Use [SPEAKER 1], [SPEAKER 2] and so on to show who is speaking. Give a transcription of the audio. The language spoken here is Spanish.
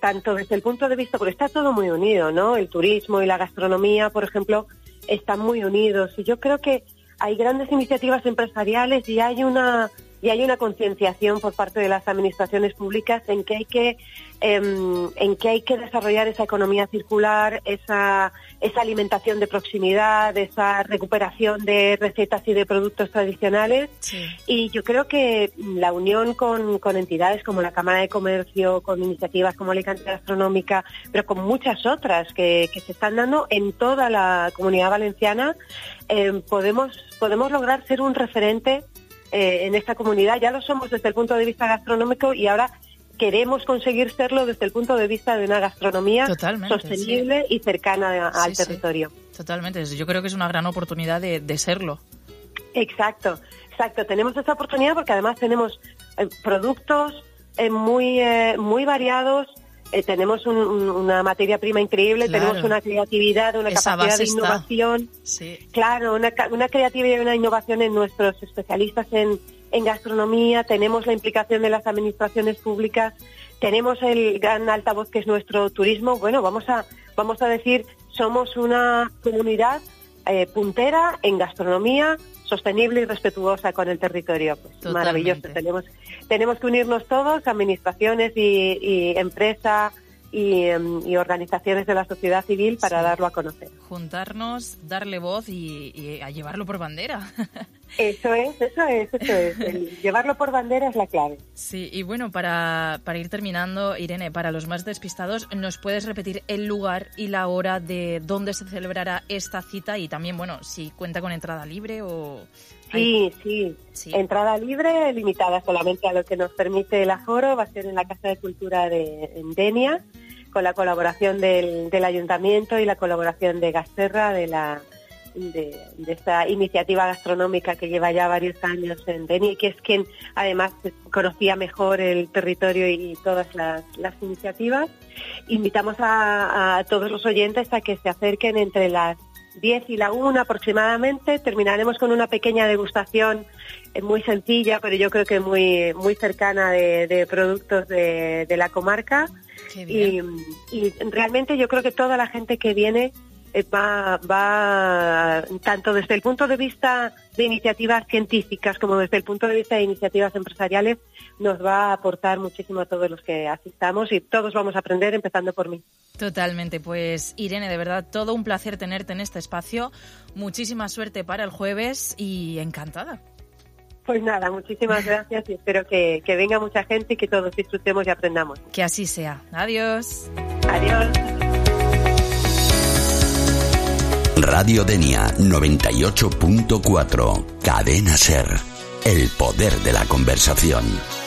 [SPEAKER 1] tanto desde el punto de vista, porque está todo muy unido, ¿no? El turismo y la gastronomía, por ejemplo, están muy unidos. Y yo creo que hay grandes iniciativas empresariales y hay una concienciación por parte de las administraciones públicas en que hay que desarrollar esa economía circular, esa alimentación de proximidad, esa recuperación de recetas y de productos tradicionales. Sí. Y yo creo que la unión con entidades como la Cámara de Comercio, con iniciativas como Alicante Gastronómica, pero con muchas otras que se están dando en toda la Comunidad Valenciana, podemos lograr ser un referente en esta comunidad. Ya lo somos desde el punto de vista gastronómico y ahora queremos conseguir serlo desde el punto de vista de una gastronomía sostenible y cercana al territorio.
[SPEAKER 2] Totalmente, yo creo que es una gran oportunidad de serlo.
[SPEAKER 1] Exacto. Tenemos esta oportunidad porque además tenemos productos muy variados. Tenemos una materia prima increíble, tenemos una creatividad, una capacidad de innovación. Claro, una creatividad y una innovación en nuestros especialistas en gastronomía. Tenemos la implicación de las administraciones públicas, tenemos el gran altavoz que es nuestro turismo. Bueno, vamos a decir, somos una comunidad puntera en gastronomía, sostenible y respetuosa con el territorio. Pues maravilloso. Tenemos que unirnos todos, administraciones y empresa y organizaciones de la sociedad civil para darlo a conocer.
[SPEAKER 2] Juntarnos, darle voz y a llevarlo por bandera.
[SPEAKER 1] Eso es. El llevarlo por bandera es la clave.
[SPEAKER 2] Sí, y bueno, para ir terminando, Irene, para los más despistados, ¿nos puedes repetir el lugar y la hora de dónde se celebrará esta cita? Y también, bueno, si cuenta con entrada libre o...
[SPEAKER 1] Sí. Entrada libre, limitada solamente a lo que nos permite el aforo. Va a ser en la Casa de Cultura de Denia, con la colaboración del Ayuntamiento y la colaboración de Gasterra, de esta iniciativa gastronómica que lleva ya varios años en Denia y que es quien además conocía mejor el territorio y todas las iniciativas. Invitamos a todos los oyentes a que se acerquen entre las 10 y la 1 aproximadamente. Terminaremos con una pequeña degustación muy sencilla, pero yo creo que muy cercana de productos de la comarca. Y realmente yo creo que toda la gente que viene va tanto desde el punto de vista de iniciativas científicas como desde el punto de vista de iniciativas empresariales, nos va a aportar muchísimo a todos los que asistamos y todos vamos a aprender, empezando por mí.
[SPEAKER 2] Totalmente. Pues Irene, de verdad, todo un placer tenerte en este espacio. Muchísima suerte para el jueves y encantada.
[SPEAKER 1] Pues nada, muchísimas gracias y espero que venga mucha gente y que todos disfrutemos y aprendamos.
[SPEAKER 2] Que así sea. Adiós.
[SPEAKER 1] Adiós.
[SPEAKER 3] Radio Denia 98.4, Cadena SER, el poder de la conversación.